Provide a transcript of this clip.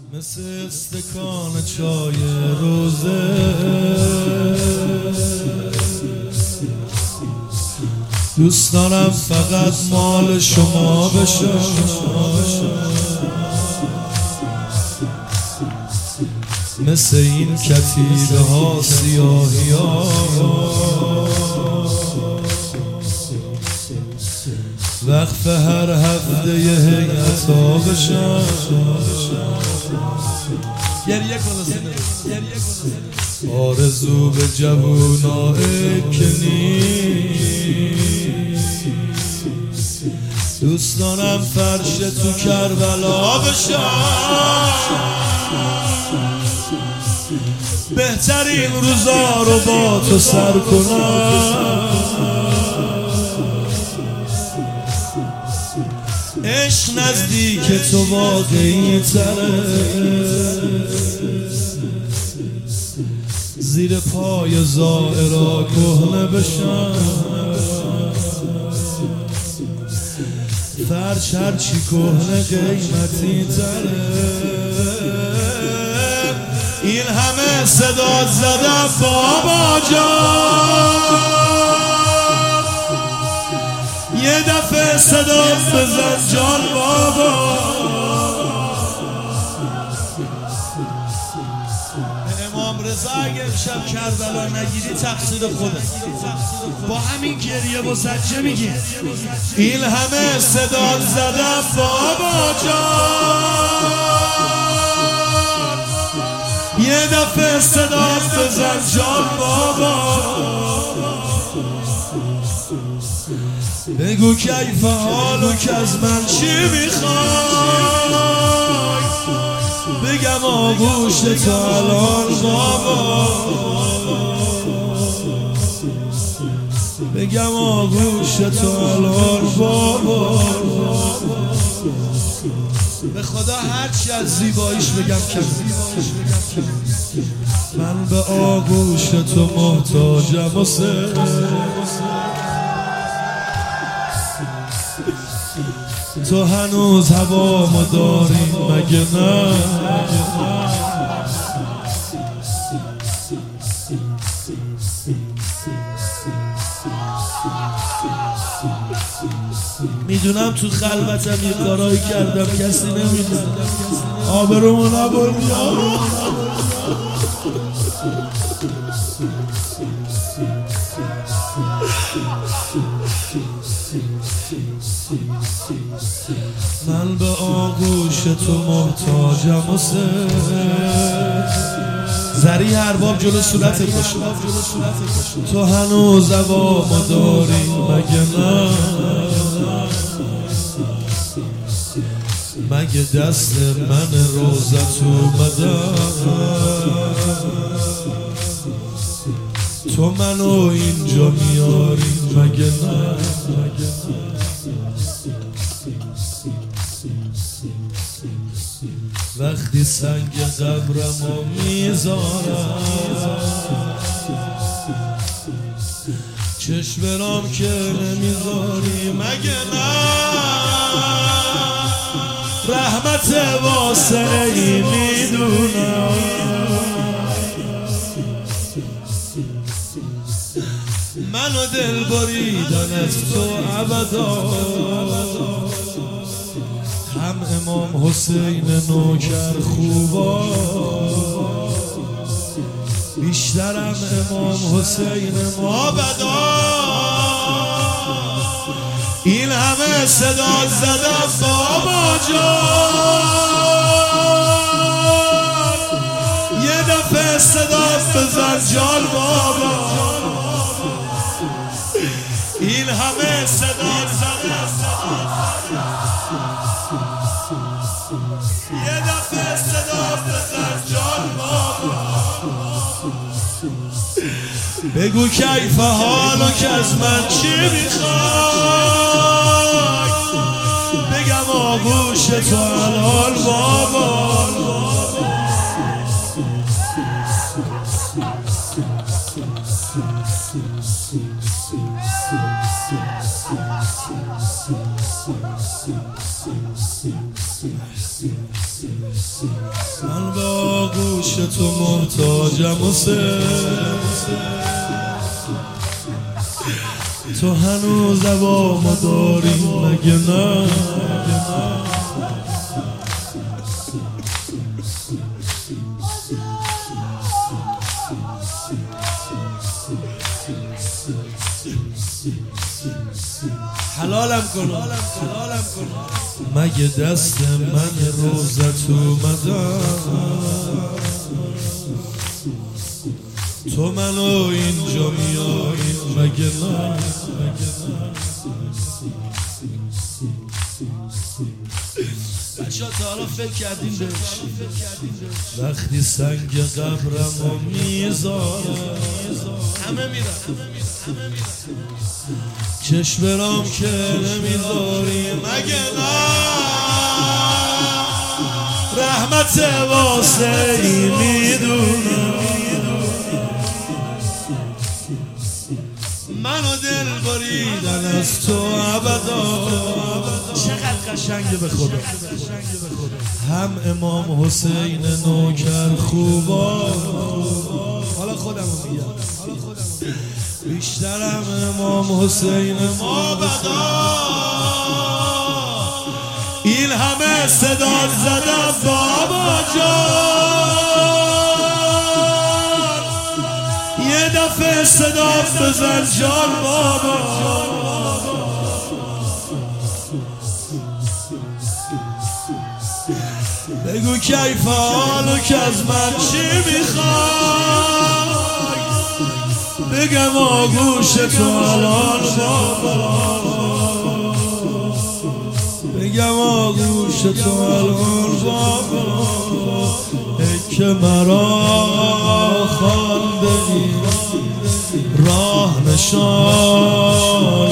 مثل استکان چای روزه دوست دارم فقط مال شما بشم، مثل این کتیبه ها سیاهی ها وقف هر هفته یه هیئت ها بشم. گریه آرزو به جوونای که نیست، دوست دارم فرش تو کربلا بشم، بهترین روزا رو با تو سر کنم، عشق نزدیک تو واقعی تره، زیر پای زائرا کهنه بشم، فرش هرچی کهنه قیمتی تره، این همه صدا زدم بابا جان، یه دفعه صدا بزن جان بابا. امام رضا اگه امشب کربلا نگیری تقصیر خوده، با همین گریه و زجه میگی این همه صدا زدم بابا جان، یه دفعه صدا بزن جان بابا. بگو کیف حالو که از من چی میخوای، بگم آغوش تو الان بابا، بگم آغوش تو الان بابا. به خدا هرچی از زیباییش بگم کم، من به آغوش تو محتاجم حسین، تو هنوز هوامو داری مگه نه؟ میدونم تو خلوتم یه کارایی کردم کسی نمیدونه، آبرومو نبردی. من به آغوش تو محتاجم حسین، زری ارباب جلو صورتت باشه، تو هنوز هوامو داری مگه نه؟ مگه دست من روزت اومدم، تو منو اینجا میاری مگه نه؟ وقتی سنگ قبرمو میذارم چشم برام که نمیذاری مگه نه؟ رحمت واسعی میدونم، منو دل بریدن از تو ابدا، هم امام حسین نوکر خوبا، بیشترم امام حسین مابدا، این همه صدا زدم بابا جان، یه دفعه صدا بزن جان بابا، این همه صدا زدم یه دفعه صدا بزن جان بابا. بگو کیف حالو که از من چی میخوای، بگم آغوش تو الان بابا. من به آغوش تو محتاجم حسین، تو هنوز عوامو داری مگه نه؟ حلالم کن مگه دست من روزت اومدم، تو منو اینجا میاری مگه نه؟ بچه ها تا حالا فکر کردیم بهش وقتی سنگ قبرمو میذارم همه میرن چشم برام که نمیذاری مگه نه؟ رحمت واسه ای میدونم منو دل بریدن از تو ابدا. چقدر قشنگه به خدا. هم امام حسین نوکر خوبا، حالا خودمو میگم بیشترم امام حسین ما بدا. این همه صدا زدم بابا جان، یه دفعه صدا بزن جان بابا. بگو کیف حالو که از من چی میخوای، بگم آغوش تو الان بابا، بگم آغوش تو الان بابا. ای که مرا خوانده ای راه نشان